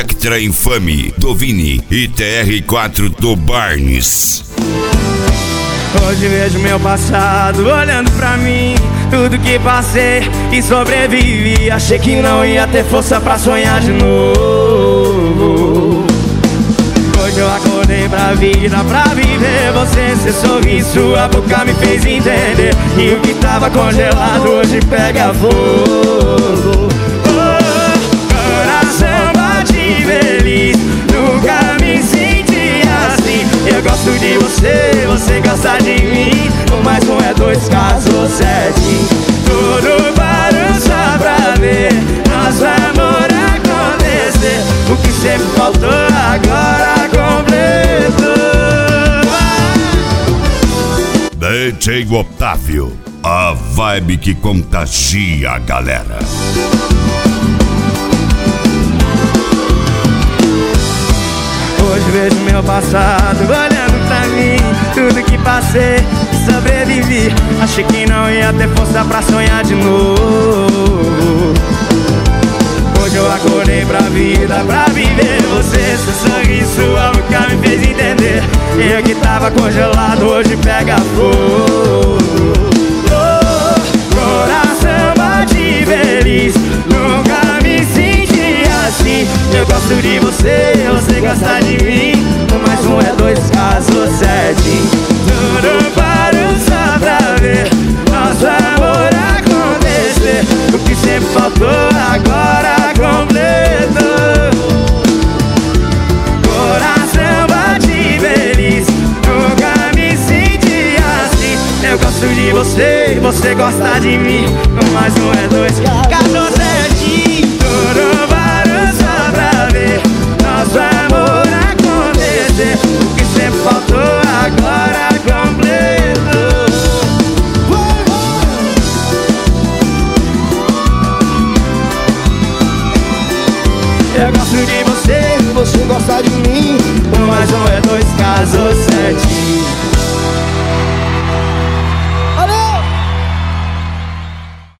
Spectra Infame do Vini e TR4 do Barnes. Hoje vejo meu passado olhando pra mim, tudo que passei e sobrevivi. Achei que não ia ter força pra sonhar de novo. Hoje eu acordei pra vida, pra viver você. Seu sorriso, sua boca me fez entender. E o que tava congelado hoje pega fogo. Coração bate feliz, nunca me senti assim. Eu gosto de você, você gosta de mim. Um mais um é dois, casou certinho. Tudo parou só pra ver nosso amor acontecer. O que sempre faltou agora completou. DJ Otávio, a vibe que contagia a galera. Hoje vejo meu passado olhando pra mim, tudo que passei, sobrevivi. Achei que não ia ter força pra sonhar de novo. Hoje eu acordei pra vida, pra viver você. Seu sorriso, sua boca me fez entender. E eu que tava congelado hoje pega fogo. Coração bate feliz, nunca me senti assim. Eu gosto de você, você gosta de mim. Um mais um é dois, casou certinho. Tudo parou só pra ver nosso amor acontecer. O que sempre faltou agora completou. Coração bate feliz, nunca me senti assim. Eu gosto de você, você gosta de mim. Um mais um é dois, casou certinho. Tudo parou só pra ver nosso amor acontecer. O que sempre faltou agora completou. Eu gosto de você, você gosta de mim. Um mais um é dois, casou certinho.